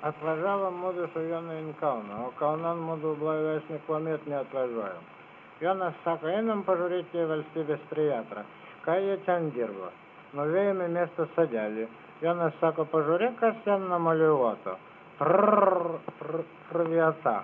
Atvažiavom mudu su vienu į Kauną, o Kaunan mudu blaivesnį kuomet neatvažiuojam. Jonas sako, einam pažiūrėti į valstybės psichiatrą. Ką jie ten dirba? Nuvėjome miesto sodelį. Jonas sako, pažiūrėk, kas ten namaliuoto. Vieta.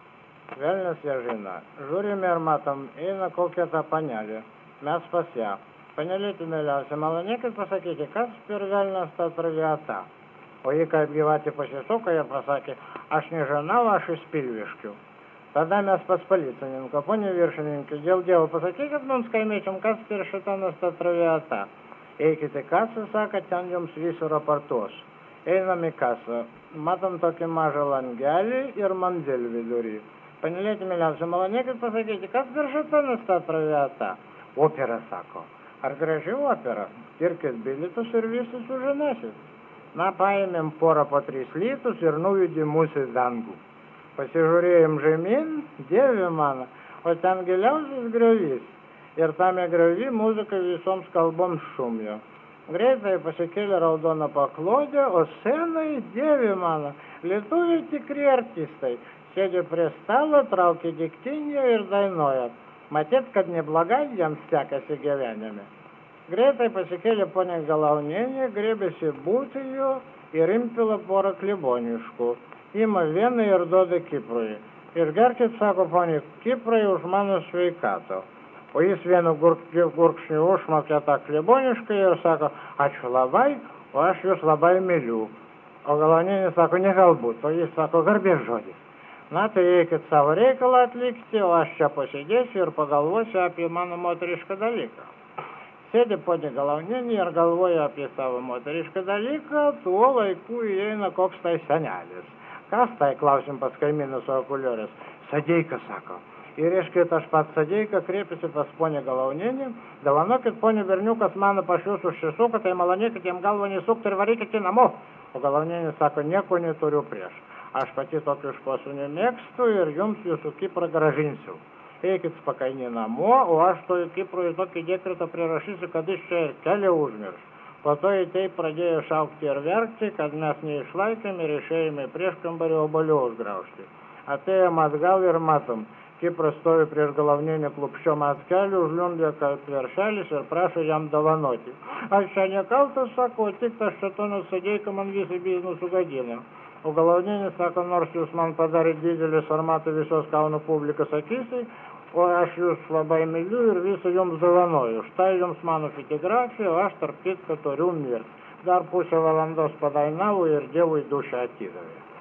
Velnias ją žino. Žiūrime ir matom, eina kokia ta panelė. Mes pas ją. Panelėti mėliausia, malonėkit pasakyti, kas per velnias ta vieta. O jį kaip gyvatė pasisuko ir pasakė, aš nežinau, aš iš Pilviškių. Tada mes pas policininką, ponė viršininkai, dėl Dievo pasakykit mums kaimiečiam, kas per šitą nustatą vieta. Eikite kasą, sako, ten jums visų raportuos. Einam į kasą, matom tokį mažą langelį ir mandėlį vidury. Panelėti mėliausia, malonėkit pasakyti, kas per šitą nustatą vieta. Opera, sako, ar graži opera? Pirkit bilietus ir visi sužinosit. Na, paėmėm porą po 3 litus ir nuvedėm mūsų į dangų. Pasižiūrėjom žemyn, Dieve mano, o ten giliausias griovys. Ir tame griovy muzika visoms kalboms šumjo. Greitai pasikėlė raudona paklodė, o scenai, Dieve mano, lietuviai tikri artistai. Sėdė prie stalo, traukė diktinę ir dainuoja. Matėt, kad neblogai jiems sekasi gyvenime. Greitai pasikėlė ponė Galaunienė, grėbėsi butelio ir impila porą kleboniškų. Ima vieną ir duoda Kiprui. Ir gerkit, sako ponė, Kiprai už mano sveikatą. O jis vienu gurkšniu užmakė tą klebonišką ir sako, ačiū labai, o aš jūs labai myliu. O Galaunienė sako, ne galbūt, o jis sako, garbės žodis. Na, tai eikit savo reikalą atlikti, o aš čia pasėdėsiu ir pagalvosiu apie mano moterišką dalyką. Sėdi ponė Galaunienė ir galvoja apie savo moterišką dalyką, tuo laiku įeina koks tai senelis. Kas tai, klausim pas kaimynų su okuliorės? Sadeika, sako. Ir reiškia, aš pats Sadeika kreipiasi pas ponę Galaunienį, davanokit, ponė berniukas mano pas jūs užsisuka, tai malonėkit jam galvą nesukti ir varykit į namo. O Galaunienė sako, nieko neturiu prieš. Aš pati tokių šposų nemėgstu ir jums jūsų Kiprą gražinsiu. Eikit spakaini namo, o aš to Kiprui tokį dekretą prirašysiu, kad jis čia ir kelią užmirš. Po to į tai pradėjo šaukti ir verkti, kad mes neišlaikėm ir išėjome prieš kambarį obolių užgraužti. Atėjom atgal ir matom, Kipras stovi prieš Galaunienę klupščiom ant kelių, užliundė kaip veršelis ir prašo jam dovanoti. Aš čia nekaltas, sako, tik tas šetonas Sadeika man visą biznų sugadino. O Galaunienė sako, nors jūs man padarėt didelį formatą visos Kauno publikos akisai, o aš jūs labai myliu ir visą jums dovanoju. Štai jums mano fotografija, o aš tarp kitko turiu mirti. Dar pusę valandos padainavo ir Dievui dušą atidavė.